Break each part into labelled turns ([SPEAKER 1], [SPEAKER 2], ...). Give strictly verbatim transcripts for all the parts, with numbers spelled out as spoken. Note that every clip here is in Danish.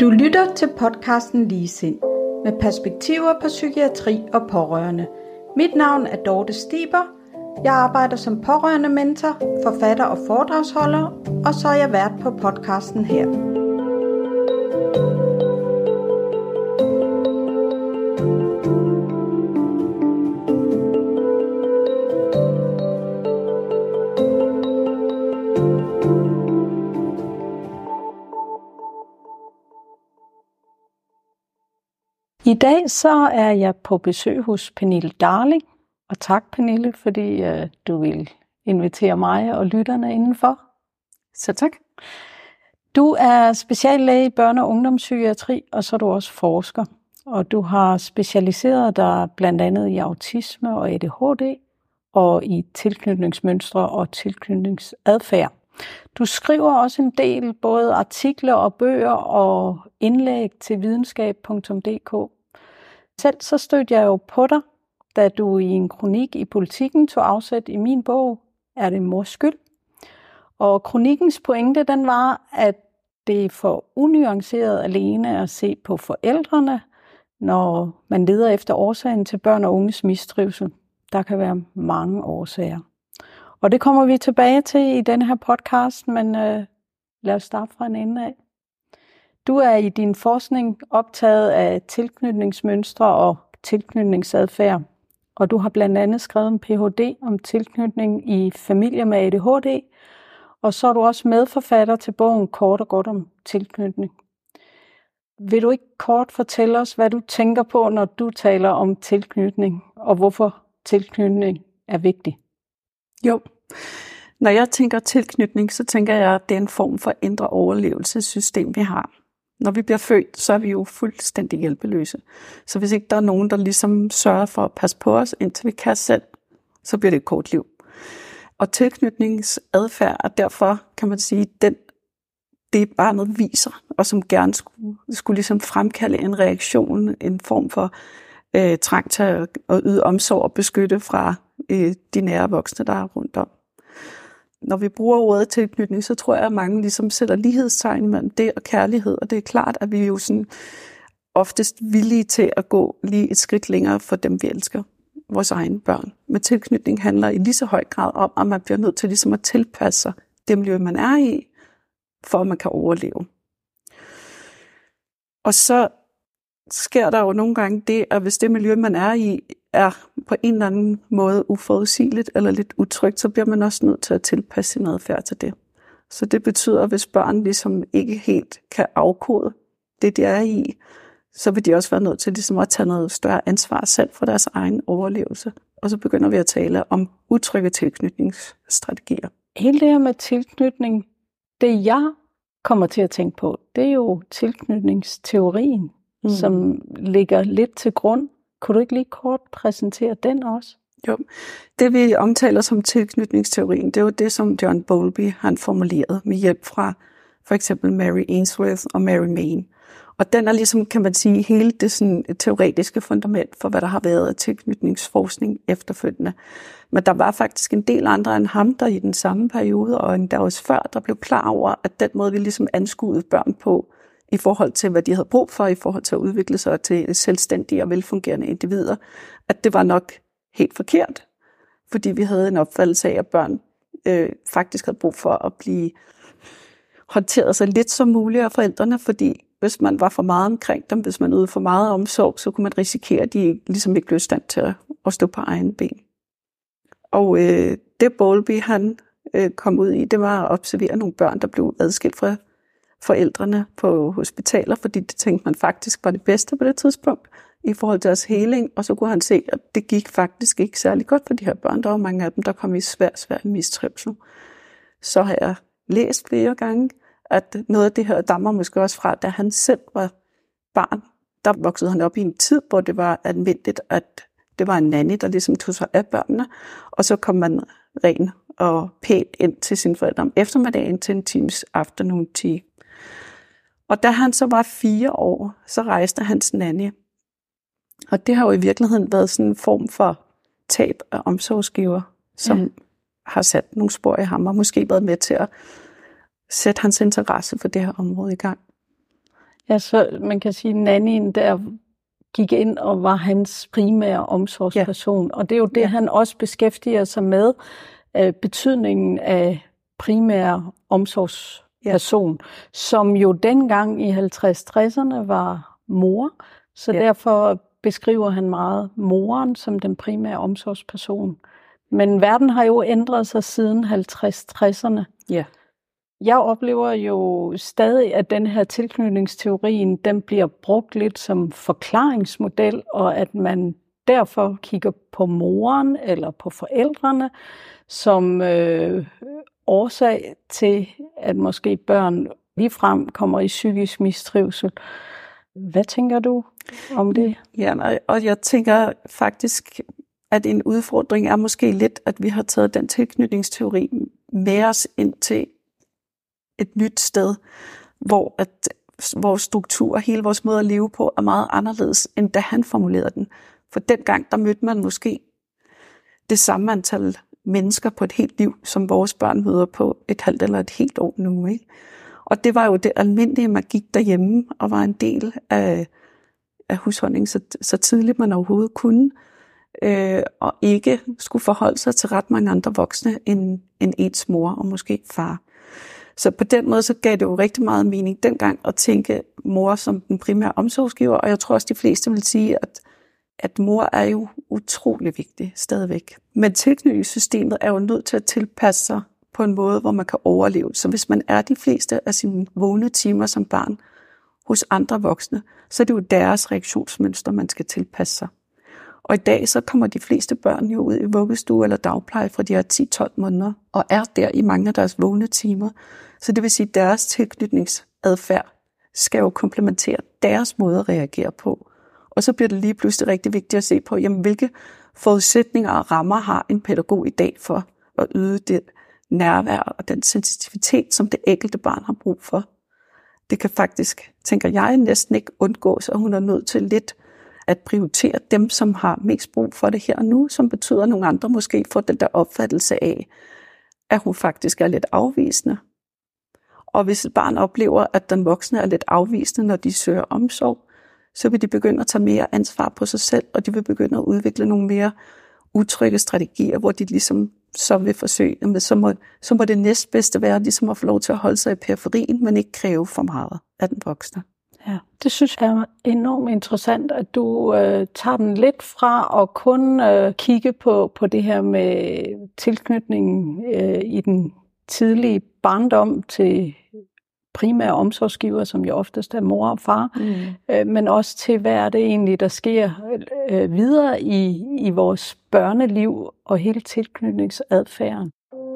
[SPEAKER 1] Du lytter til podcasten Ligesind med perspektiver på psykiatri og pårørende. Mit navn er Dorte Stiber. Jeg arbejder som pårørende mentor, forfatter og foredragsholder, og så er jeg vært på podcasten her. I dag så er jeg på besøg hos Pernille Darling, og tak Pernille, fordi uh, du vil invitere mig og lytterne indenfor.
[SPEAKER 2] Så tak.
[SPEAKER 1] Du er speciallæge i børne- og ungdomspsykiatri, og så er du også forsker. Og du har specialiseret dig blandt andet i autisme og A D H D, og i tilknytningsmønstre og tilknytningsadfærd. Du skriver også en del både artikler og bøger og indlæg til videnskab punktum d k. Selv så stødte jeg jo på dig, da du i en kronik i Politiken tog afsæt i min bog, Er det mors skyld? Og kronikkens pointe, den var, at det er for unuanceret alene at se på forældrene, når man leder efter årsagen til børn og unges mistrivsel. Der kan være mange årsager. Og det kommer vi tilbage til i denne her podcast, men øh, lad os starte fra en ende af. Du er i din forskning optaget af tilknytningsmønstre og tilknytningsadfærd, og du har blandt andet skrevet en P H D om tilknytning i familier med A D H D, og så er du også medforfatter til bogen Kort og godt om tilknytning. Vil du ikke kort fortælle os, hvad du tænker på, når du taler om tilknytning, og hvorfor tilknytning er vigtig?
[SPEAKER 2] Jo, når jeg tænker tilknytning, så tænker jeg, at det er en form for indre overlevelsessystem, vi har. Når vi bliver født, så er vi jo fuldstændig hjælpeløse. Så hvis ikke der er nogen, der ligesom sørger for at passe på os, indtil vi kan selv, så bliver det et kort liv. Og tilknytningsadfærd er derfor, kan man sige, den, det barnet viser, og som gerne skulle, skulle ligesom fremkalde en reaktion, en form for øh, trang til at, at yde omsorg og beskytte fra øh, de nære voksne, der er rundt om. Når vi bruger ordet tilknytning, så tror jeg, at mange ligesom sætter lighedstegn mellem det og kærlighed, og det er klart, at vi er jo sådan oftest villige til at gå lige et skridt længere for dem, vi elsker, vores egne børn. Men tilknytning handler i lige så høj grad om, at man bliver nødt til ligesom at tilpasse sig det miljø, man er i, for at man kan overleve. Og så sker der jo nogle gange det, at hvis det miljø, man er i, er på en eller anden måde uforudsigeligt eller lidt utrygt, så bliver man også nødt til at tilpasse sin adfærd til det. Så det betyder, at hvis børn ligesom ikke helt kan afkode det, de er i, så vil de også være nødt til ligesom at tage noget større ansvar selv for deres egen overlevelse. Og så begynder vi at tale om utrygge tilknytningsstrategier.
[SPEAKER 1] Hele det her med tilknytning, det jeg kommer til at tænke på, det er jo tilknytningsteorien, mm. som ligger lidt til grund. Kunne du ikke lige kort præsentere den også?
[SPEAKER 2] Jo, det vi omtaler som tilknytningsteorien, det er jo det, som John Bowlby han formulerede med hjælp fra for eksempel Mary Ainsworth og Mary Main. Og den er ligesom, kan man sige, hele det sådan, teoretiske fundament for, hvad der har været af tilknytningsforskning efterfølgende. Men der var faktisk en del andre end ham, der i den samme periode, og endda også før, der blev klar over, at den måde, vi ligesom anskuede børn på, i forhold til, hvad de havde brug for, i forhold til at udvikle sig til selvstændige og velfungerende individer, at det var nok helt forkert, fordi vi havde en opfattelse af, at børn øh, faktisk havde brug for at blive håndteret så lidt som muligt af forældrene, fordi hvis man var for meget omkring dem, hvis man ydede for meget omsorg, så kunne man risikere, at de ligesom ikke blev i stand til at, at stå på egen ben. Og øh, det Bowlby han øh, kom ud i, det var at observere nogle børn, der blev adskilt fra forældrene på hospitaler, fordi det tænkte man faktisk var det bedste på det tidspunkt i forhold til deres heling, og så kunne han se, at det gik faktisk ikke særlig godt for de her børn. Der var mange af dem, der kom i svær, svær mistrivsel. Så har jeg læst flere gange, at noget af det her dammer måske også fra, da han selv var barn, der voksede han op i en tid, hvor det var almindeligt, at det var en nanny, der ligesom tog sig af børnene, og så kom man ren og pænt ind til sine forældre om eftermiddagen til en times afternoon tea. Og da han så var fire år, så rejste hans nanny. Og det har jo i virkeligheden været sådan en form for tab af omsorgsgiver, som ja. har sat nogle spor i ham, og måske været med til at sætte hans interesse for det her område i gang.
[SPEAKER 1] Ja, så man kan sige, at nannyen der gik ind og var hans primære omsorgsperson. Ja. Og det er jo det, ja. han også beskæftiger sig med, øh, betydningen af primære omsorgsperson, ja. som jo dengang i halvtreds tresserne var mor. Så ja. derfor beskriver han meget moren som den primære omsorgsperson. Men verden har jo ændret sig siden halvtreds tresserne.
[SPEAKER 2] Ja.
[SPEAKER 1] Jeg oplever jo stadig, at den her tilknytningsteorien, den bliver brugt lidt som forklaringsmodel, og at man derfor kigger på moren eller på forældrene som øh, årsag til, at måske børn ligefrem kommer i psykisk mistrivsel. Hvad tænker du om det?
[SPEAKER 2] Ja, og jeg tænker faktisk, at en udfordring er måske lidt, at vi har taget den tilknytningsteori med os ind til et nyt sted, hvor at vores struktur og hele vores måde at leve på er meget anderledes, end da han formulerede den. For dengang, der mødte man måske det samme antal mennesker på et helt liv, som vores børn møder på et halvt eller et helt år nu, ikke? Og det var jo det almindelige, man gik derhjemme og var en del af, af husholdningen, så, så tidligt man overhovedet kunne, øh, og ikke skulle forholde sig til ret mange andre voksne end, end ens mor og måske far. Så på den måde så gav det jo rigtig meget mening dengang at tænke mor som den primære omsorgsgiver, og jeg tror også de fleste vil sige, at, at mor er jo utrolig vigtig stadigvæk. Men tilknytningssystemet er jo nødt til at tilpasse sig på en måde, hvor man kan overleve. Så hvis man er de fleste af sine vågne timer som barn hos andre voksne, så er det jo deres reaktionsmønster, man skal tilpasse sig. Og i dag så kommer de fleste børn jo ud i vuggestue eller dagpleje fra de er ti til tolv måneder, og er der i mange af deres vågne timer. Så det vil sige, at deres tilknytningsadfærd skal jo komplementere deres måde at reagere på. Og så bliver det lige pludselig rigtig vigtigt at se på, jamen, hvilke forudsætninger og rammer har en pædagog i dag for at yde det nærvær og den sensitivitet, som det enkelte barn har brug for. Det kan faktisk, tænker jeg, næsten ikke undgås, og hun er nødt til lidt at prioritere dem, som har mest brug for det her og nu, som betyder, at nogle andre måske får den der opfattelse af, at hun faktisk er lidt afvisende. Og hvis et barn oplever, at den voksne er lidt afvisende, når de søger omsorg, så vil de begynde at tage mere ansvar på sig selv, og de vil begynde at udvikle nogle mere utrygge strategier, hvor de ligesom så vil forsøge, jamen, så, må, så må det næstbedste være ligesom at få lov til at holde sig i periferien, men ikke kræve for meget af den voksne.
[SPEAKER 1] Ja, det synes jeg er enormt interessant, at du øh, tager den lidt fra at kun øh, kigge på, på det her med tilknytningen øh, i den tidlige barndom til primære omsorgsgiver, som jo oftest er mor og far, mm. øh, men også til, hvad er det egentlig, der sker øh, videre i, i vores børneliv og hele tilknytningsadfærden.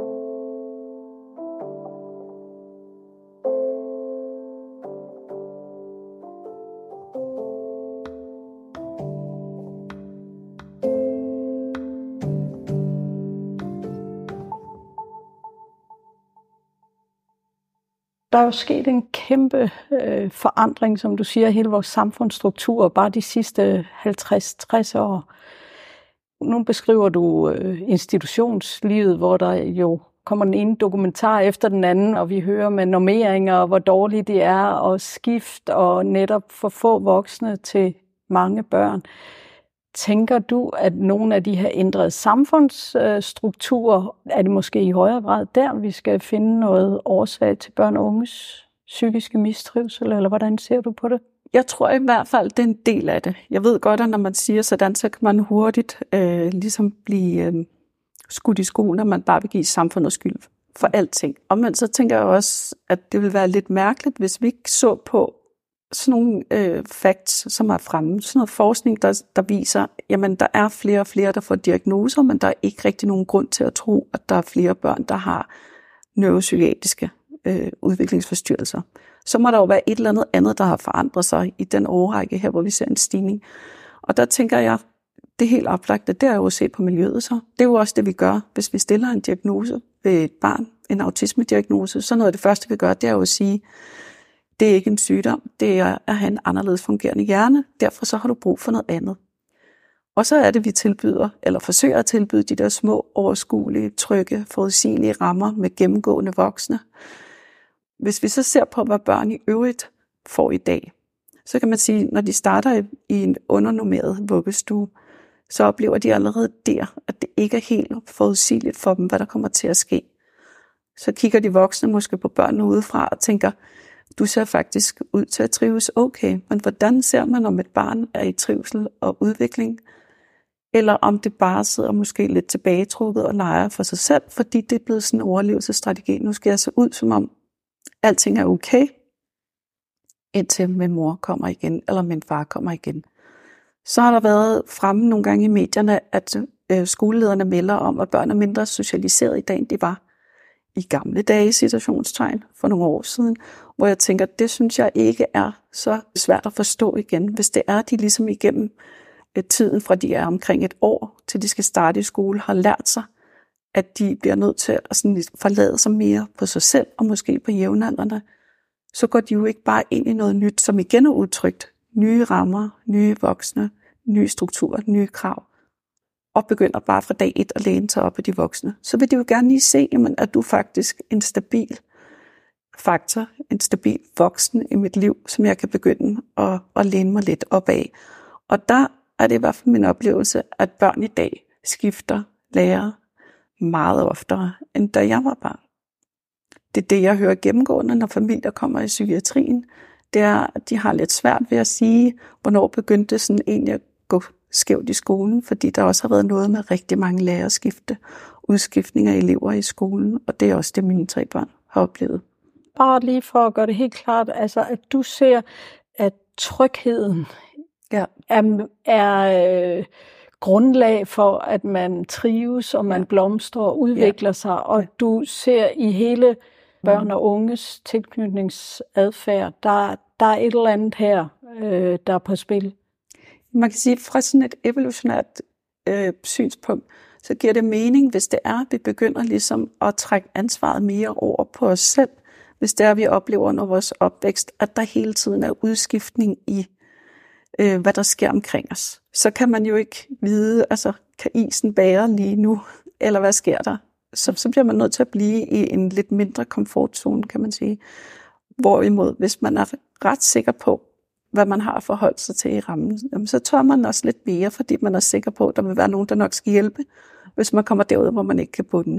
[SPEAKER 1] Der er jo sket en kæmpe øh, forandring, som du siger, hele vores samfundsstruktur, bare de sidste halvtreds til tres år. Nu beskriver du øh, institutionslivet, hvor der jo kommer den ene dokumentar efter den anden, og vi hører med normeringer, og hvor dårlige de er, og skift, og netop for få voksne til mange børn. Tænker du, at nogle af de her ændrede samfundsstrukturer, er det måske i højere grad der, vi skal finde noget årsag til børn og unges psykiske mistrivsel, eller hvordan ser du på det?
[SPEAKER 2] Jeg tror i hvert fald, det er en del af det. Jeg ved godt, at når man siger sådan, så kan man hurtigt øh, ligesom blive øh, skudt i skoen, når man bare vil give samfundet skyld for alting. Og men så tænker jeg også, at det vil være lidt mærkeligt, hvis vi ikke så på sådan nogle øh, facts, som er fremme. Sådan noget forskning, der, der viser, jamen der er flere og flere, der får diagnoser, men der er ikke rigtig nogen grund til at tro, at der er flere børn, der har neuropsykiatriske øh, udviklingsforstyrrelser. Så må der jo være et eller andet andet, der har forandret sig i den årrække her, hvor vi ser en stigning. Og der tænker jeg, det helt oplagte, det er jo at se på miljøet så. Det er jo også det, vi gør, hvis vi stiller en diagnose ved et barn, en autisme-diagnose. Så noget af det første, vi gør, det er jo at sige, det er ikke en sygdom, det er at have en anderledes fungerende hjerne, derfor så har du brug for noget andet. Og så er det, vi tilbyder, eller forsøger at tilbyde de der små, overskuelige, trygge, forudsigelige rammer med gennemgående voksne. Hvis vi så ser på, hvad børn i øvrigt får i dag, så kan man sige, når de starter i, i en undernormeret vuggestue, så oplever de allerede der, at det ikke er helt forudsigeligt for dem, hvad der kommer til at ske. Så kigger de voksne måske på børnene udefra og tænker, du ser faktisk ud til at trives okay, men hvordan ser man, om et barn er i trivsel og udvikling, eller om det bare sidder måske lidt tilbagetrukket og leger for sig selv, fordi det er blevet sådan en overlevelsesstrategi. Nu skal jeg se ud, som om alting er okay, indtil min mor kommer igen, eller min far kommer igen. Så har der været fremme nogle gange i medierne, at øh, skolelederne melder om, at børn er mindre socialiseret i dag, end de var i gamle dage, citationstegn, for nogle år siden, hvor jeg tænker, det synes jeg ikke er så svært at forstå igen, hvis det er, de ligesom igennem tiden, fra de er omkring et år, til de skal starte i skole, har lært sig, at de bliver nødt til at sådan forlade sig mere på sig selv, og måske på jævnaldrende, så går de jo ikke bare ind i noget nyt, som igen er udtrykt. Nye rammer, nye voksne, nye strukturer, nye krav, og begynder bare fra dag et at læne sig op af de voksne. Så vil de jo gerne lige se, jamen, at du faktisk en stabil faktor, en stabil voksen i mit liv, som jeg kan begynde at, at læne mig lidt op af. Og der er det i hvert fald min oplevelse, at børn i dag skifter lærer meget oftere, end da jeg var barn. Det er det, jeg hører gennemgående, når familier kommer i psykiatrien. Det er, at de har lidt svært ved at sige, hvornår begyndte det sådan egentlig at gå skævt i skolen, fordi der også har været noget med rigtig mange lærerskifte, udskiftning af elever i skolen, og det er også det, mine tre børn har oplevet.
[SPEAKER 1] Bare lige for at gøre det helt klart, altså at du ser, at trygheden ja. er, er øh, grundlag for, at man trives, og man ja. blomstrer og udvikler ja. sig, og du ser i hele børn og unges tilknytningsadfærd, der, der er et eller andet her, øh, der er på spil.
[SPEAKER 2] Man kan sige, fra sådan et evolutionært øh, synspunkt, så giver det mening, hvis det er, at vi begynder ligesom at trække ansvaret mere over på os selv, hvis det er, at vi oplever under vores opvækst, at der hele tiden er udskiftning i, øh, hvad der sker omkring os. Så kan man jo ikke vide, altså, kan isen bære lige nu, eller hvad sker der? Så, så bliver man nødt til at blive i en lidt mindre komfortzone, kan man sige. Hvorimod, hvis man er ret sikker på, hvad man har forholdt sig til i rammen, jamen, så tør man også lidt mere, fordi man er sikker på, at der vil være nogen, der nok skal hjælpe, hvis man kommer derud, hvor man ikke kan bunde.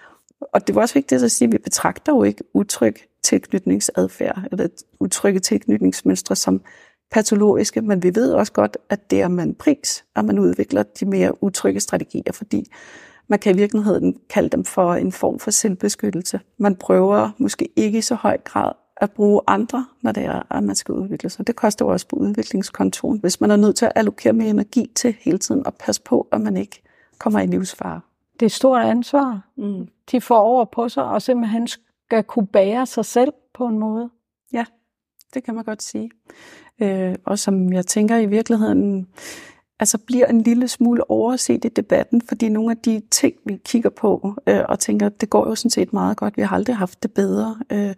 [SPEAKER 2] Og det var også vigtigt at sige, at vi betragter jo ikke utryg tilknytningsadfærd, eller utrygge tilknytningsmønstre som patologiske, men vi ved også godt, at det er med en pris, at man udvikler de mere utrygge strategier, fordi man kan i virkeligheden kalde dem for en form for selvbeskyttelse. Man prøver måske ikke i så høj grad at bruge andre, når det er, at man skal udvikle sig. Det koster jo også på udviklingskontoen, hvis man er nødt til at allokere mere energi til hele tiden og passe på, at man ikke kommer i livsfare.
[SPEAKER 1] Det er et stort ansvar. Mm. De får over på sig, og simpelthen skal kunne bære sig selv på en måde.
[SPEAKER 2] Ja, det kan man godt sige. Øh, og som jeg tænker i virkeligheden, altså bliver en lille smule overset i debatten, fordi nogle af de ting, vi kigger på øh, og tænker, det går jo sådan set meget godt, vi har aldrig haft det bedre. Øh,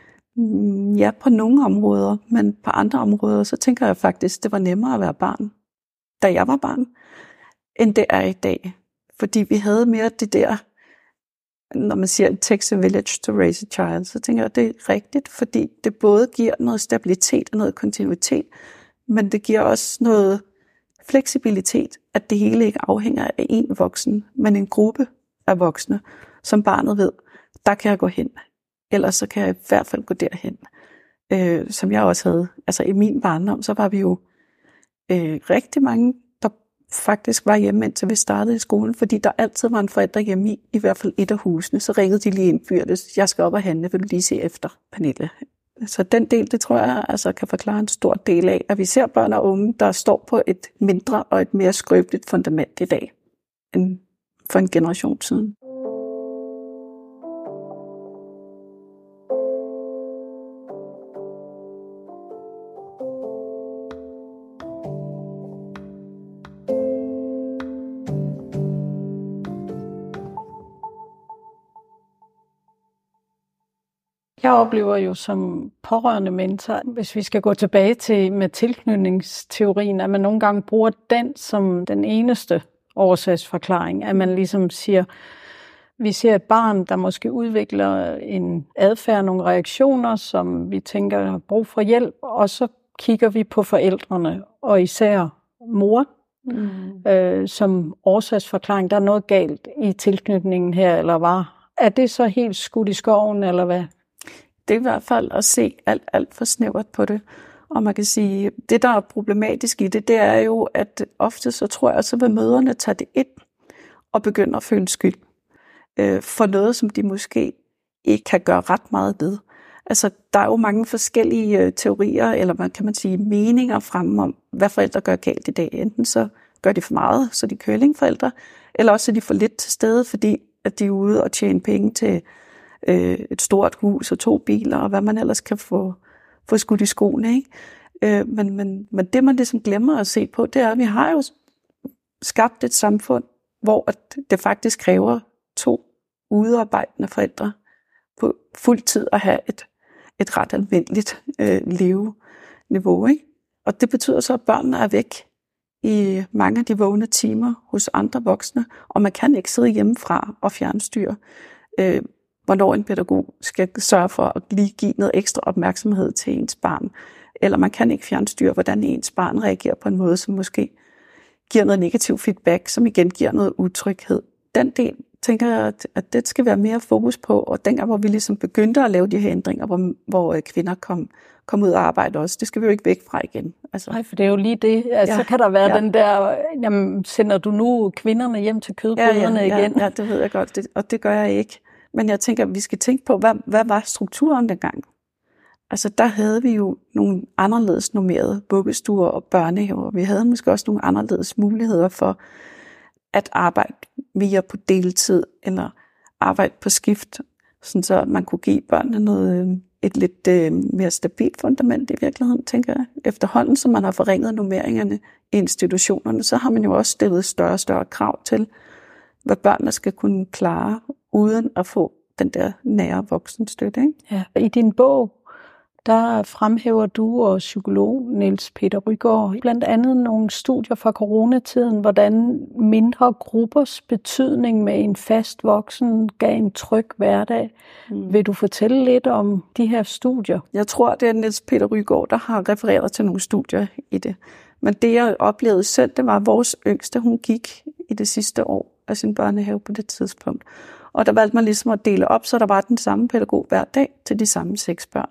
[SPEAKER 2] ja, på nogle områder, men på andre områder, så tænker jeg faktisk, det var nemmere at være barn, da jeg var barn, end det er i dag. Fordi vi havde mere det der, når man siger, it takes a village to raise a child, så tænker jeg, det er rigtigt, fordi det både giver noget stabilitet og noget kontinuitet, men det giver også noget fleksibilitet, at det hele ikke afhænger af en voksen, men en gruppe af voksne, som barnet ved, der kan jeg gå hen, ellers så kan jeg i hvert fald gå derhen. Øh, som jeg også havde, altså i min barndom, så var vi jo øh, rigtig mange, der faktisk var hjemme, indtil vi startede i skolen, fordi der altid var en forælder hjemme i, i hvert fald et af husene, så ringede de lige ind, fyrtes, jeg skal op og handle, vil du lige se efter, Pernille? Så den del, det tror jeg altså kan forklare en stor del af, at vi ser børn og unge, der står på et mindre og et mere skrøbeligt fundament i dag, end for en generation siden.
[SPEAKER 1] Jeg oplever jo som pårørende mentor, hvis vi skal gå tilbage til med tilknytningsteorien, at man nogle gange bruger den som den eneste årsagsforklaring. At man ligesom siger, vi ser et barn, der måske udvikler en adfærd, nogle reaktioner, som vi tænker har brug for hjælp, og så kigger vi på forældrene, og især mor, mm. øh, som årsagsforklaring. Der er noget galt i tilknytningen her, eller hvad? Er det så helt skudt i skoven, eller hvad?
[SPEAKER 2] Det er i hvert fald at se alt, alt for snævert på det. Og man kan sige, det der er problematisk i det, det er jo, at ofte så tror jeg, så vil mødrene tage det ind og begynde at føle skyld øh, for noget, som de måske ikke kan gøre ret meget ved. Altså, der er jo mange forskellige øh, teorier, eller hvad kan man sige, meninger fremme om, hvad forældre gør galt i dag. Enten så gør de for meget, så de er kølingforældre, eller også er de for lidt til stede, fordi at de er ude og tjene penge til øh, et stort hus og to biler, og hvad man ellers kan få, få skudt i skoene, ikke? Øh, men, men, men det, man ligesom glemmer at se på, det er, at vi har jo skabt et samfund, hvor det faktisk kræver to udearbejdende forældre på fuld tid at have et, et ret almindeligt øh, leveniveau, ikke? Og det betyder så, at børnene er væk i mange af de vågne timer hos andre voksne, og man kan ikke sidde hjemmefra og fjernstyre, øh, hvornår en pædagog skal sørge for at lige give noget ekstra opmærksomhed til ens barn. Eller man kan ikke fjernstyre, hvordan ens barn reagerer på en måde, som måske giver noget negativ feedback, som igen giver noget utryghed. Den del, tænker jeg, at det skal være mere fokus på, og dengang, hvor vi ligesom begyndte at lave de her ændringer, hvor, hvor kvinder kom, kom ud og arbejde også, det skal vi jo ikke væk fra igen. Altså.
[SPEAKER 1] Nej, for det er jo lige det. Altså, ja, så kan der være ja. den der, jamen, sender du nu kvinderne hjem til kødgryderne
[SPEAKER 2] ja, ja,
[SPEAKER 1] igen?
[SPEAKER 2] Ja, ja, det ved jeg godt, det, og det gør jeg ikke. Men jeg tænker, at vi skal tænke på, hvad, hvad var strukturen dengang? Altså, der havde vi jo nogle anderledes normerede vuggestuer og børnehaver. Vi havde måske også nogle anderledes muligheder for at arbejde mere på deltid, eller arbejde på skift, sådan så man kunne give børnene noget, et lidt øh, mere stabilt fundament i virkeligheden, tænker jeg. Efterhånden, som man har forringet normeringerne i institutionerne, så har man jo også stillet større og større krav til, hvad børnene skal kunne klare, uden at få den der nære voksenstøtte, ikke?
[SPEAKER 1] Ja. I din bog, der fremhæver du og psykolog Niels Peter Rygaard blandt andet nogle studier fra coronatiden, hvordan mindre gruppers betydning med en fast voksen gav en tryg hverdag. Mm. Vil du fortælle lidt om de her studier?
[SPEAKER 2] Jeg tror, det er Niels Peter Rygaard, der har refereret til nogle studier i det. Men det, jeg oplevede selv, det var, at vores yngste, hun gik i det sidste år af sin børnehave på det tidspunkt. Og der valgte man ligesom at dele op, så der var den samme pædagog hver dag til de samme seks børn.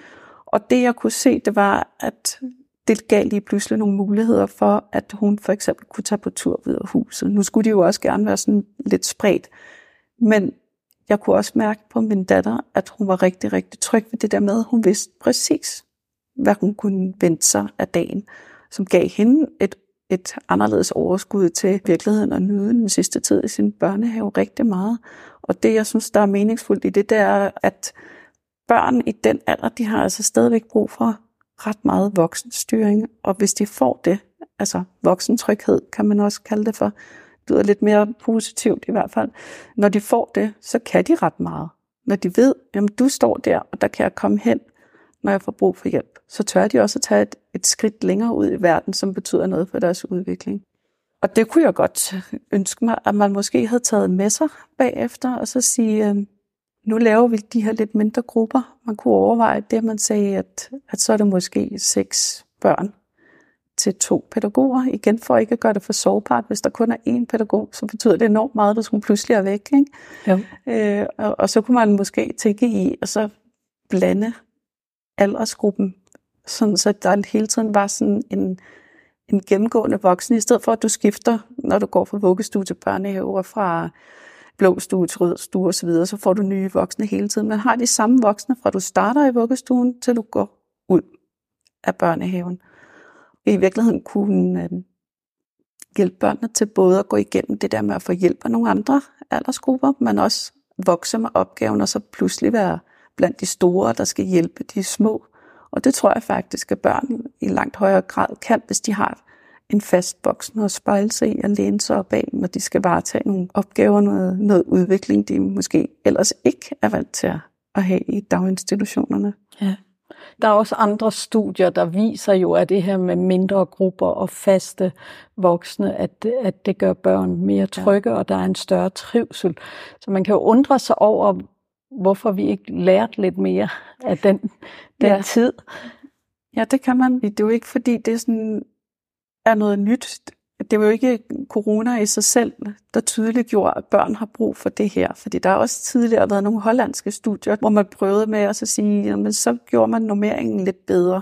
[SPEAKER 2] Og det, jeg kunne se, det var, at det gav lige pludselig nogle muligheder for, at hun for eksempel kunne tage på tur ud af huset. Nu skulle de jo også gerne være sådan lidt spredt. Men jeg kunne også mærke på min datter, at hun var rigtig, rigtig tryg ved det der med, at hun vidste præcis, hvad hun kunne vente sig af dagen, som gav hende et, et anderledes overskud til virkeligheden og nyde den sidste tid i sin børnehave rigtig meget. Og det, jeg synes, der er meningsfuldt i det, det er, at børn i den alder, de har altså stadigvæk brug for ret meget voksenstyring, og hvis de får det, altså voksentryghed, kan man også kalde det for, det lyder lidt mere positivt i hvert fald, når de får det, så kan de ret meget. Når de ved, jamen du står der, og der kan jeg komme hen, når jeg får brug for hjælp, så tør de også at tage et, et skridt længere ud i verden, som betyder noget for deres udvikling. Og det kunne jeg godt ønske mig, at man måske havde taget med sig bagefter, og så sige, nu laver vi de her lidt mindre grupper. Man kunne overveje det, man sagde, at, at så er det måske seks børn til to pædagoger. Igen for ikke at gøre det for sårbart. Hvis der kun er én pædagog, så betyder det enormt meget, at hun pludselig er væk. Ikke?
[SPEAKER 1] Jo.
[SPEAKER 2] Øh, og, og så kunne man måske tænke i, og så blande aldersgruppen, sådan så der hele tiden var sådan en, en gennemgående voksen, i stedet for at du skifter, når du går fra vuggestue til børnehave og fra blå stue til rød stue osv., så, så får du nye voksne hele tiden. Man har de samme voksne, fra du starter i vuggestuen, til du går ud af børnehaven. I virkeligheden kunne øh, hjælpe børnene til både at gå igennem det der med at få hjælp af nogle andre aldersgrupper, men også vokse med opgaven, og så pludselig være blandt de store, der skal hjælpe de små. Og det tror jeg faktisk, at børn i langt højere grad kan, hvis de har en fast voksen at spejle sig i og læne sig op af, når de skal varetage nogle opgaver, noget, noget udvikling, de måske ellers ikke er vant til at have i daginstitutionerne.
[SPEAKER 1] Ja. Der er også andre studier, der viser jo, at det her med mindre grupper og faste voksne, at, at det gør børn mere trygge, ja. Og der er en større trivsel. Så man kan jo undre sig over, hvorfor vi ikke lærte lidt mere af den, den ja. tid.
[SPEAKER 2] Ja, det kan man. Det er jo ikke, fordi det sådan er noget nyt. Det var jo ikke corona i sig selv, der tydeligt gjorde, at børn har brug for det her. Fordi der har også tidligere været nogle hollandske studier, hvor man prøvede med at sige, jamen så gjorde man normeringen lidt bedre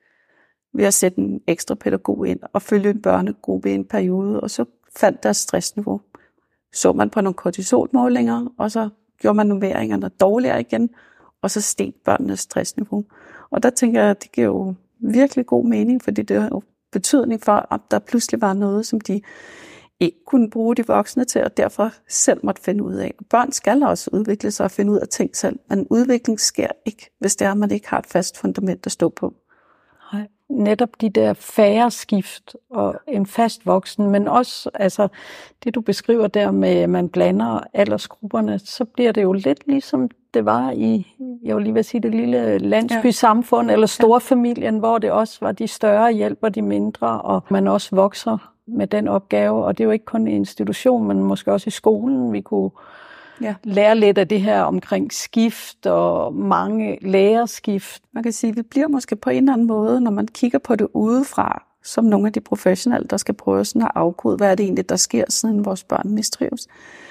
[SPEAKER 2] ved at sætte en ekstra pædagog ind og følge en børnegruppe i en periode, og så faldt deres stressniveau. Så man på nogle kortisolmålinger, og så gjorde man nummeringerne dårligere igen, og så steg børnenes stressniveau. Og der tænker jeg, at det giver jo virkelig god mening, fordi det har jo betydning for, at der pludselig var noget, som de ikke kunne bruge de voksne til, og derfor selv måtte finde ud af. Børn skal også udvikle sig og finde ud af ting selv, men udvikling sker ikke, hvis det er, at man ikke har et fast fundament at stå på.
[SPEAKER 1] Nej. Netop de der færre skift og en fast voksen, men også altså, det, du beskriver der med, at man blander aldersgrupperne, så bliver det jo lidt ligesom det var i, jeg vil lige vil sige, det lille landsbysamfund, ja. Eller storfamilien, hvor det også var de større hjælper de mindre, og man også vokser med den opgave, og det er jo ikke kun i institution, men måske også i skolen, vi kunne ja. lære lidt af det her omkring skift og mange lærerskift.
[SPEAKER 2] Man kan sige, at vi bliver måske på en eller anden måde, når man kigger på det udefra, som nogle af de professionelle, der skal prøve sådan at afkode, hvad er det egentlig, der sker, siden vores børn mistrives.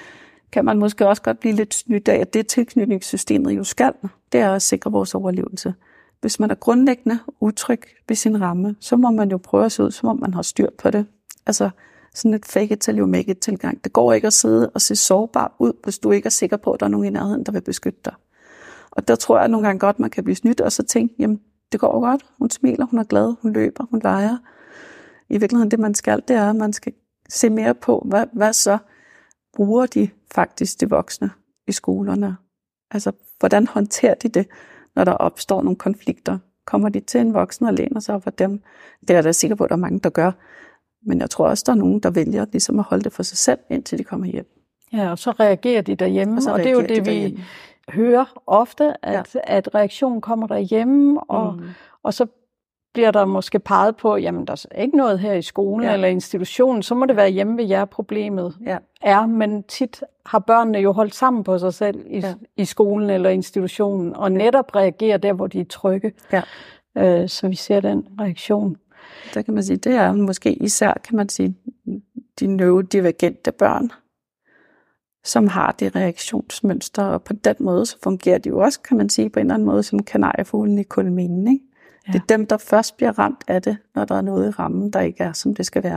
[SPEAKER 2] Kan man måske også godt blive lidt snydt af, at det tilknytningssystemet jo skal, det er at sikre vores overlevelse. Hvis man er grundlæggende utryg ved sin ramme, så må man jo prøve at se ud, som om man har styr på det. Altså sådan et fake it till you make it tilgang. Det går ikke at sidde og se sårbar ud, hvis du ikke er sikker på, at der er nogen i nærheden, der vil beskytte dig. Og der tror jeg nogle gange godt, man kan blive snydt og så tænke, jamen det går godt, hun smiler, hun er glad, hun løber, hun leger. I virkeligheden det man skal, det er, at man skal se mere på, hvad, hvad så bruger de faktisk de voksne i skolerne? Altså, hvordan håndterer de det, når der opstår nogle konflikter? Kommer de til en voksen og læner sig for dem? Det er jeg da sikker på, at der er mange, der gør. Men jeg tror også, der er nogen, der vælger ligesom at holde det for sig selv, indtil de kommer hjem.
[SPEAKER 1] Ja, og så reagerer de derhjemme, og, og det er jo det, de vi hører ofte, at, ja. at reaktionen kommer derhjemme, og, mm. og så bliver der måske peget på, jamen der er ikke noget her i skolen ja. eller institutionen, så må det være hjemme ved jer, problemet ja. er. Men tit har børnene jo holdt sammen på sig selv i, ja. i skolen eller institutionen, og netop reagerer der, hvor de er trygge. Ja. Øh, så vi ser den reaktion.
[SPEAKER 2] Der kan man sige, det er måske især, kan man sige, de neurodivergente børn, som har det reaktionsmønster, og på den måde så fungerer de jo også, kan man sige, på en eller anden måde som kanariefuglen i kulminen, ikke? Ja. Det er dem, der først bliver ramt af det, når der er noget i rammen, der ikke er, som det skal være.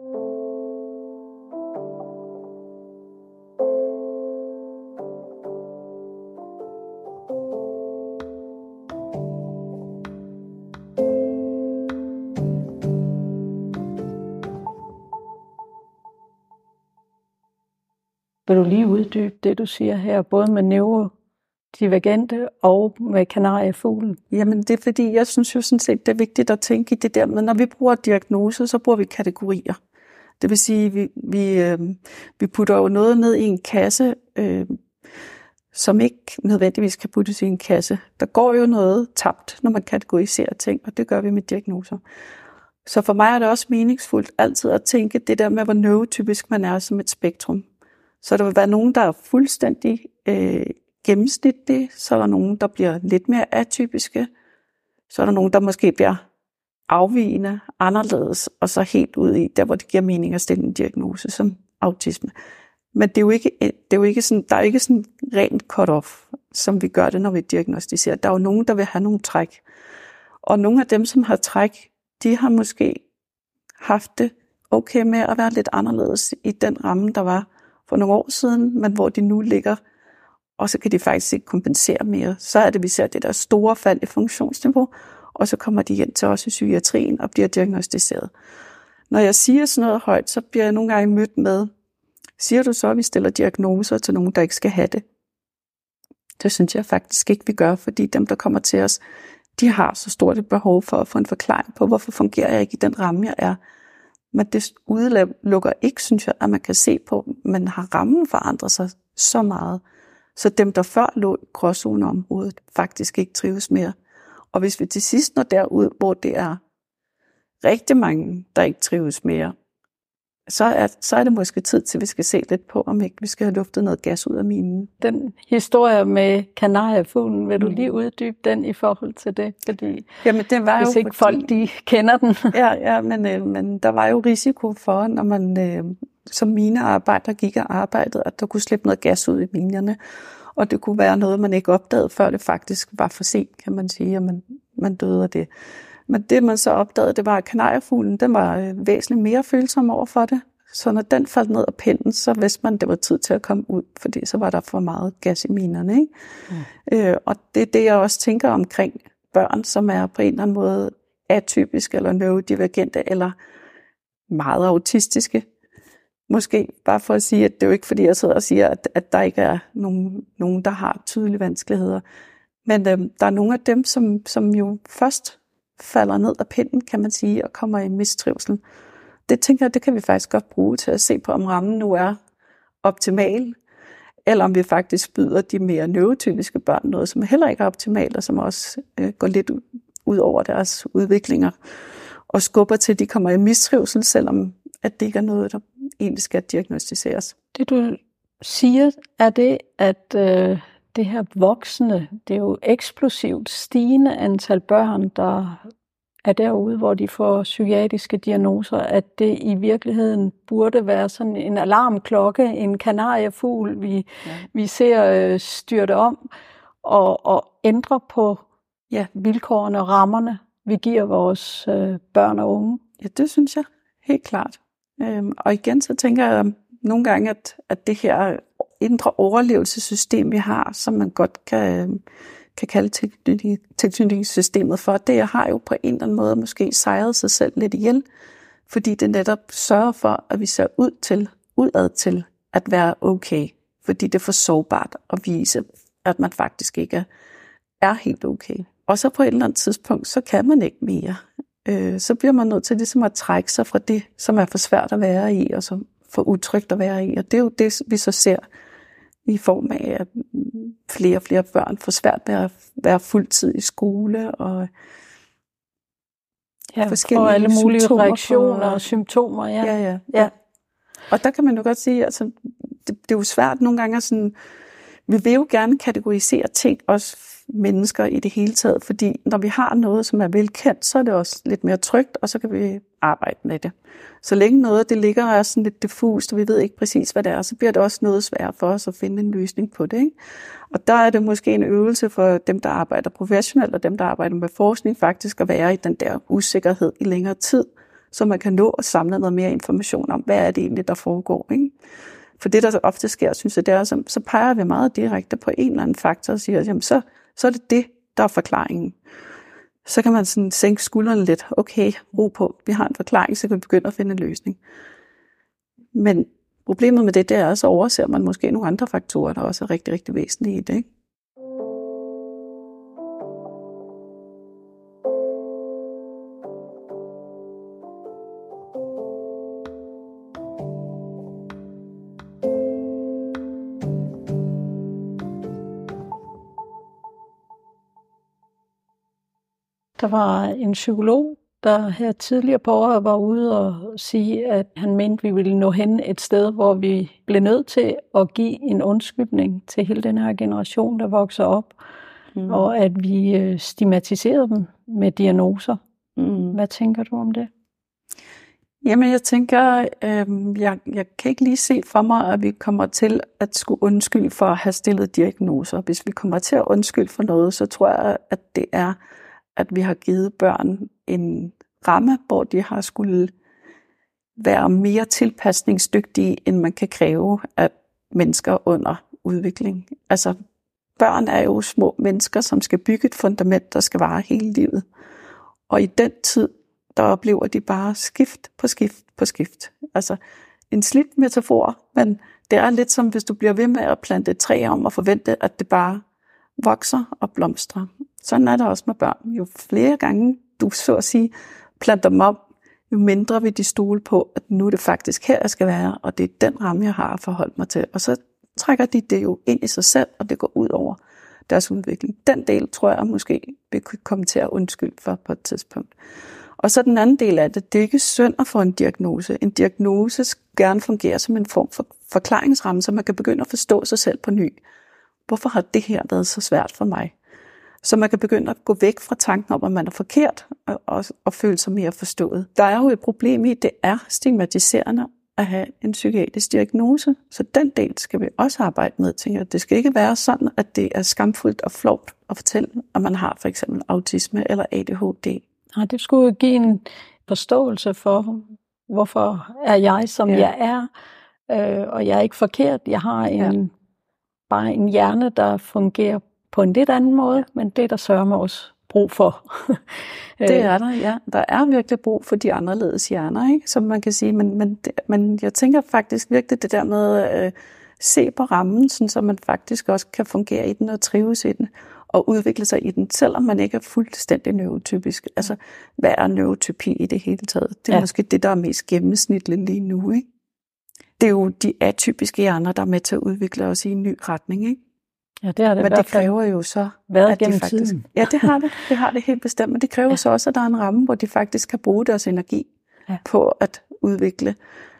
[SPEAKER 1] Vil du lige uddybe det, du siger her, både med neurodivergente og med kanariefuglen?
[SPEAKER 2] Jamen det er fordi, jeg synes jo sådan set, det er vigtigt at tænke i det der med, når vi bruger diagnoser, så bruger vi kategorier. Det vil sige, vi, vi, øh, vi putter jo noget ned i en kasse, øh, som ikke nødvendigvis kan puttes i en kasse. Der går jo noget tabt, når man kategoriserer ting, og det gør vi med diagnoser. Så for mig er det også meningsfuldt altid at tænke det der med, hvor neurotypisk man er som et spektrum. Så der vil være nogen, der er fuldstændig øh, gennemsnitlige, så er der nogen, der bliver lidt mere atypiske, så er der nogen, der måske bliver afvigende, anderledes, og så helt ud i, der hvor det giver mening at stille en diagnose som autisme. Men det er jo ikke, det er jo ikke sådan, der er ikke sådan rent cut-off, som vi gør det, når vi diagnostiserer. Der er jo nogen, der vil have nogle træk. Og nogle af dem, som har træk, de har måske haft det okay med at være lidt anderledes i den ramme, der var for nogle år siden, men hvor de nu ligger, og så kan de faktisk ikke kompensere mere. Så er det, vi ser det der store fald i funktionsniveau, og så kommer de hjem til os i psykiatrien og bliver diagnostiseret. Når jeg siger sådan noget højt, så bliver jeg nogle gange mødt med, siger du så, at vi stiller diagnoser til nogen, der ikke skal have det? Det synes jeg faktisk ikke, vi gør, fordi dem, der kommer til os, de har så stort et behov for at få en forklaring på, hvorfor fungerer jeg ikke i den ramme, jeg er. Men det udelukker ikke, synes jeg, at man kan se på, men har rammen forandret sig så meget, så dem, der før lå i gråzoneområdet, faktisk ikke trives mere. Og hvis vi til sidst når derud, hvor det er rigtig mange, der ikke trives mere, så er, så er det måske tid til, at vi skal se lidt på, om ikke vi skal have luftet noget gas ud af minen.
[SPEAKER 1] Den historie med kanariefuglen, vil du lige uddybe den i forhold til det? Fordi
[SPEAKER 2] Jamen, det var
[SPEAKER 1] hvis
[SPEAKER 2] jo,
[SPEAKER 1] ikke
[SPEAKER 2] fordi,
[SPEAKER 1] folk de kender den.
[SPEAKER 2] ja, ja men, øh, men der var jo risiko for, når man øh, som minearbejder gik og arbejdede, at der kunne slippe noget gas ud i minerne. Og det kunne være noget, man ikke opdagede, før det faktisk var for sent, kan man sige, at man, man døde af det. Men det, man så opdagede, det var, at kanariefuglen, den var øh, væsentligt mere følsom over for det. Så når den faldt ned af pinden, så vidste man, at det var tid til at komme ud, fordi så var der for meget gas i minerne. Ikke? Mm. Øh, og det er det, jeg også tænker omkring børn, som er på en eller anden måde atypiske, eller neurodivergente, eller meget autistiske. Måske bare for at sige, at det er jo ikke fordi, jeg sidder og siger, at, at der ikke er nogen, nogen, der har tydelige vanskeligheder. Men øh, der er nogle af dem, som, som jo først falder ned af pinden, kan man sige, og kommer i mistrivsel. Det tænker jeg, det kan vi faktisk godt bruge til at se på, om rammen nu er optimal, eller om vi faktisk byder de mere neurotypiske børn noget, som heller ikke er optimalt, og som også øh, går lidt ud, ud over deres udviklinger, og skubber til, at de kommer i mistrivsel, selvom at det ikke er noget, der egentlig skal diagnostiseres.
[SPEAKER 1] Det du siger, er det, at øh, det her voksne, det er jo eksplosivt stigende antal børn, der er derude, hvor de får psykiatriske diagnoser, at det i virkeligheden burde være sådan en alarmklokke, en kanariefugl, vi, ja. vi ser øh, styrte om, og, og ændre på ja, vilkårene og rammerne, vi giver vores øh, børn og unge.
[SPEAKER 2] Ja, det synes jeg helt klart. Øhm, og igen så tænker jeg nogle gange, at, at det her indre overlevelsessystem, vi har, som man godt kan... kan kalde tilknytningssystemet for, det har jo på en eller anden måde måske sejret sig selv lidt ihjel, fordi det netop sørger for, at vi ser ud til, udad til at være okay, fordi det er for sårbart at vise, at man faktisk ikke er, er helt okay. Og så på et eller andet tidspunkt, så kan man ikke mere. Øh, så bliver man nødt til ligesom at trække sig fra det, som er for svært at være i, og som for utrygt at være i, og det er jo det, vi så ser i form af, at flere og flere børn får svært ved at være fuldtid i skole, og
[SPEAKER 1] ja, forskellige alle mulige reaktioner og symptomer. Ja.
[SPEAKER 2] Ja, ja. ja. Og der kan man jo godt sige, altså, det, det er jo svært nogle gange, sådan, vi vil jo gerne kategorisere ting, også mennesker i det hele taget, fordi når vi har noget, som er velkendt, så er det også lidt mere trygt, og så kan vi arbejde med det. Så længe noget, det ligger og er sådan lidt diffust, og vi ved ikke præcis, hvad det er, så bliver det også noget svært for os at finde en løsning på det. Ikke? Og der er det måske en øvelse for dem, der arbejder professionelt, og dem, der arbejder med forskning, faktisk at være i den der usikkerhed i længere tid, så man kan nå at samle noget mere information om, hvad er det egentlig, der foregår. Ikke? For det, der ofte sker, synes jeg, det er, så, så peger vi meget direkte på en eller anden faktor og siger, jamen så, så er det det, der er forklaringen. Så kan man sådan sænke skuldrene lidt. Okay, ro på, vi har en forklaring, så kan vi begynde at finde en løsning. Men problemet med det, det er, så overser man måske nogle andre faktorer, der også er rigtig, rigtig væsentlige i det. Ikke?
[SPEAKER 1] Der var en psykolog, der her tidligere på året var ude og sige, at han mente, at vi ville nå hen et sted, hvor vi blev nødt til at give en undskyldning til hele den her generation, der vokser op, mm. og at vi stigmatiserede dem med diagnoser. Mm. Hvad tænker du om det?
[SPEAKER 2] Jamen, jeg tænker, øh, jeg, jeg kan ikke lige se for mig, at vi kommer til at skulle undskylde for at have stillet diagnoser. Hvis vi kommer til at undskylde for noget, så tror jeg, at det er, at vi har givet børn en ramme, hvor de har skulle være mere tilpasningsdygtige, end man kan kræve af mennesker under udvikling. Altså, børn er jo små mennesker, som skal bygge et fundament, der skal vare hele livet. Og i den tid, der oplever de bare skift på skift på skift. Altså, en slidt metafor, men det er lidt som, hvis du bliver ved med at plante et træ om og forvente, at det bare vokser og blomstrer. Sådan er det også med børn. Jo flere gange du så at sige planter dem op, jo mindre vil de stole på, at nu er det faktisk her, jeg skal være, og det er den ramme, jeg har at forholde mig til. Og så trækker de det jo ind i sig selv, og det går ud over deres udvikling. Den del tror jeg måske vil kunne komme til at undskylde for på et tidspunkt. Og så den anden del af det, det er ikke synd at få en diagnose. En diagnose skal gerne fungere som en form for forklaringsramme, så man kan begynde at forstå sig selv på ny. Hvorfor har det her været så svært for mig? Så man kan begynde at gå væk fra tanken om, at man er forkert, og, og, og føle sig mere forstået. Der er jo et problem i, det er stigmatiserende at have en psykiatrisk diagnose. Så den del skal vi også arbejde med, tænker jeg. Det skal ikke være sådan, at det er skamfuldt og flovt at fortælle, at man har for eksempel autisme eller A D H D.
[SPEAKER 1] Nej, det skulle give en forståelse for, hvorfor er jeg, som ja. jeg er, øh, og jeg er ikke forkert. Jeg har en, ja. bare en hjerne, der fungerer på en lidt anden måde, men det er der sørger mig også brug for.
[SPEAKER 2] Det er der, ja. Der er virkelig brug for de anderledes hjerner, ikke? Som man kan sige. Men, men, men jeg tænker faktisk virkelig det der med at øh, se på rammen, sådan, så man faktisk også kan fungere i den og trives i den, og udvikle sig i den, selvom man ikke er fuldstændig neurotypisk. Altså, hvad er neurotypi i det hele taget? Det er ja. måske det, der er mest gennemsnitligt lige nu, ikke? Det er jo de atypiske hjerner, der er med til at udvikle os i en ny retning, ikke?
[SPEAKER 1] Ja, det har det.
[SPEAKER 2] Men det kræver jo så,
[SPEAKER 1] været
[SPEAKER 2] at de
[SPEAKER 1] gennem
[SPEAKER 2] faktisk...
[SPEAKER 1] tiden.
[SPEAKER 2] Ja, det har det. Det har det helt bestemt. Men det kræver ja. så også, at der er en ramme, hvor de faktisk kan bruge deres energi ja. på at udvikle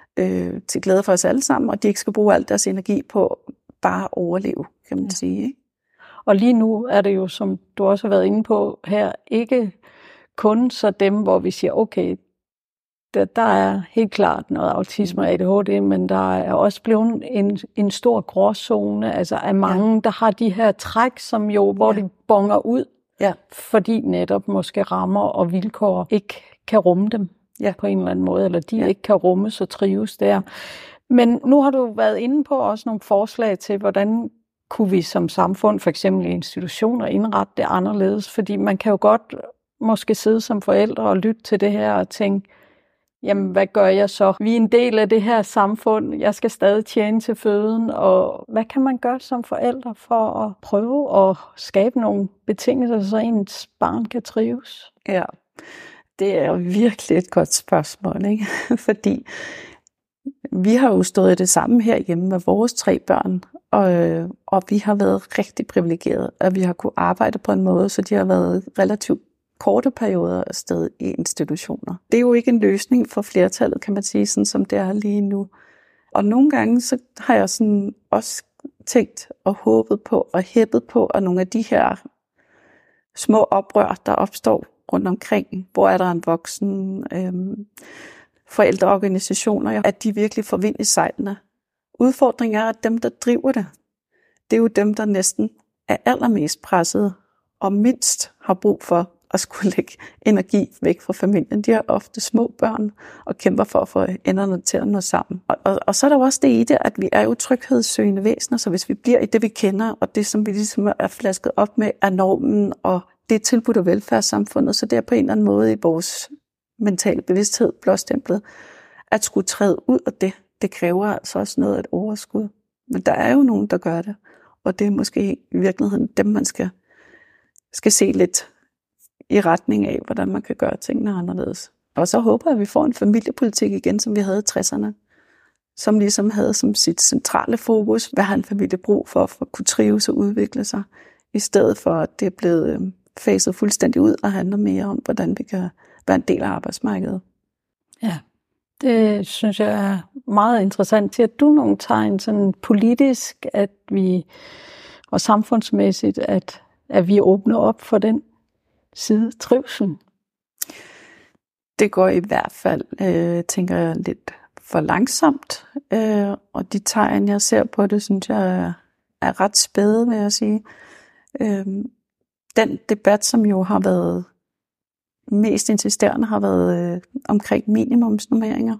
[SPEAKER 2] øh, til glæde for os alle sammen, og de ikke skal bruge al deres energi på bare at overleve, kan man ja. sige, ikke?
[SPEAKER 1] Og lige nu er det jo, som du også har været inde på her, ikke kun så dem, hvor vi siger, okay, der, der er helt klart noget autisme og A D H D, men der er også blevet en, en stor gråzone, altså af mange, ja. der har de her træk, som jo, hvor ja. de bonger ud, ja. fordi netop måske rammer og vilkår ikke kan rumme dem ja. på en eller anden måde, eller de ja. ikke kan rumme så trives der. Men nu har du været inde på også nogle forslag til, hvordan kunne vi som samfund, for eksempel i institutioner, indrette det anderledes, fordi man kan jo godt måske sidde som forældre og lytte til det her og tænke, jamen, hvad gør jeg så? Vi er en del af det her samfund. Jeg skal stadig tjene til føden. Og hvad kan man gøre som forældre for at prøve at skabe nogle betingelser, så ens barn kan trives?
[SPEAKER 2] Ja, det er jo virkelig et godt spørgsmål, ikke? Fordi vi har jo stået i det samme herhjemme med vores tre børn, og, og vi har været rigtig privilegerede, at vi har kunne arbejde på en måde, så de har været relativt korte perioder af sted i institutioner. Det er jo ikke en løsning for flertallet, kan man sige, sådan som det er lige nu. Og nogle gange så har jeg sådan også tænkt og håbet på og hæppet på, at nogle af de her små oprør, der opstår rundt omkring, hvor er der en voksen, øhm, forældreorganisationer, at de virkelig får vind i sejlene. Udfordringen er, at dem, der driver det, det er jo dem, der næsten er allermest presset og mindst har brug for at skulle lægge energi væk fra familien. De har ofte små børn og kæmper for at få enderne til at nå sammen. Og, og, og så er der også det i det, at vi er jo tryghedssøgende væsener, så hvis vi bliver i det, vi kender, og det, som vi ligesom er flasket op med, er normen, og det er tilbudt af velfærdssamfundet, så det er på en eller anden måde i vores mentale bevidsthed blåstemplet, at skulle træde ud af det, det kræver altså også noget af et overskud. Men der er jo nogen, der gør det, og det er måske i virkeligheden dem, man skal, skal se lidt i retning af, hvordan man kan gøre tingene anderledes. Og så håber jeg, at vi får en familiepolitik igen, som vi havde i tresserne, som ligesom havde som sit centrale fokus, hvad har en familie brug for, for at kunne trives og udvikle sig, i stedet for, at det er blevet faset fuldstændig ud og handler mere om, hvordan vi kan være en del af arbejdsmarkedet.
[SPEAKER 1] Ja, det synes jeg er meget interessant. Ser du nogle tegn sådan politisk, at vi, og samfundsmæssigt, at, at vi åbner op for den side trivsel?
[SPEAKER 2] Det går i hvert fald, øh, tænker jeg, lidt for langsomt. Øh, og de tegn, jeg ser på det, synes jeg er, er ret spæde, vil jeg sige. Øh, den debat, som jo har været mest insisterende, har været øh, omkring minimumsnormeringer.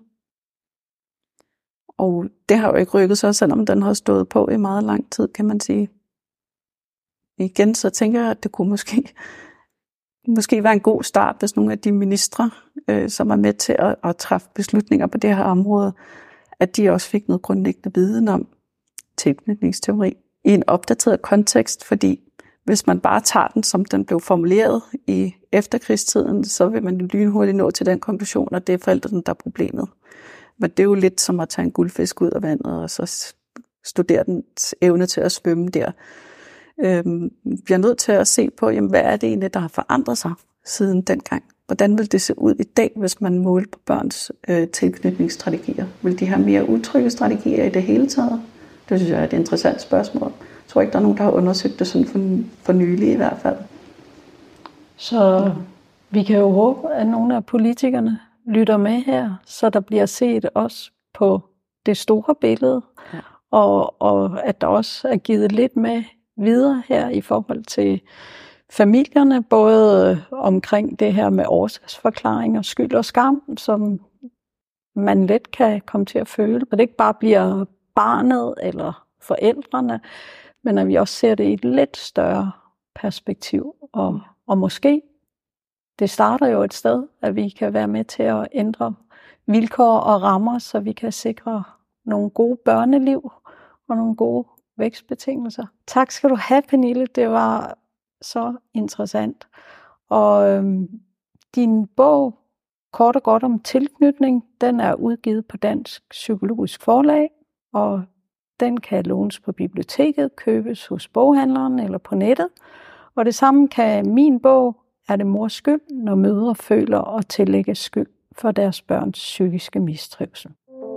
[SPEAKER 2] Og det har jo ikke rykket sig, selvom den har stået på i meget lang tid, kan man sige. Igen, så tænker jeg, at det kunne måske, måske være en god start, hvis nogle af de ministre, øh, som er med til at, at træffe beslutninger på det her område, at de også fik noget grundlæggende viden om tilknytningsteori i en opdateret kontekst, fordi hvis man bare tager den, som den blev formuleret i efterkrigstiden, så vil man lynhurtigt nå til den konklusion, at det er forældrene, der er problemet. Men det er jo lidt som at tage en guldfisk ud af vandet, og så studere dens evne til at svømme der. Øhm, vi er nødt til at se på, jamen, hvad er det egentlig, der har forandret sig siden dengang. hvordan vil det se ud i dag, hvis man målte på børns øh, tilknytningsstrategier? Vil de have mere utrygge strategier i det hele taget? Det synes jeg er et interessant spørgsmål. Jeg tror ikke, der er nogen, der har undersøgt det sådan for, for nylig i hvert fald.
[SPEAKER 1] Så vi kan jo håbe, at nogle af politikerne lytter med her, så der bliver set også på det store billede, ja. og, og at der også er givet lidt med videre her i forhold til familierne, både omkring det her med årsagsforklaring og skyld og skam, som man let kan komme til at føle, at det ikke bare bliver barnet eller forældrene, men at vi også ser det i et lidt større perspektiv. Og, og måske, det starter jo et sted, at vi kan være med til at ændre vilkår og rammer, så vi kan sikre nogle gode børneliv og nogle gode vækstbetingelser. Tak skal du have, Pernille. Det var så interessant. Og øhm, din bog, Kort og godt om tilknytning, den er udgivet på Dansk Psykologisk Forlag, og den kan lånes på biblioteket, købes hos boghandleren eller på nettet. Og det samme kan min bog, Er det mors skyld, når mødre føler og tillægger skyld for deres børns psykiske mistrivsel.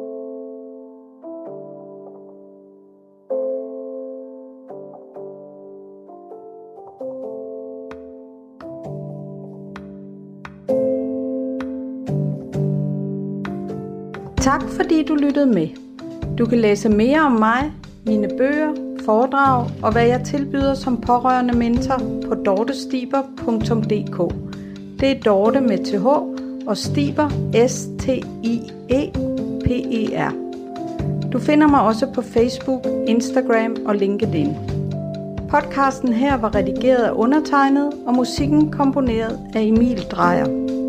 [SPEAKER 1] Tak fordi du lyttede med. Du kan læse mere om mig, mine bøger, foredrag og hvad jeg tilbyder som pårørende mentor på dortestiber punktum d k. Det er Dorte med T H og Stiber S T I E P E R. Du finder mig også på Facebook, Instagram og LinkedIn. Podcasten her var redigeret af undertegnet og musikken komponeret af Emil Drejer.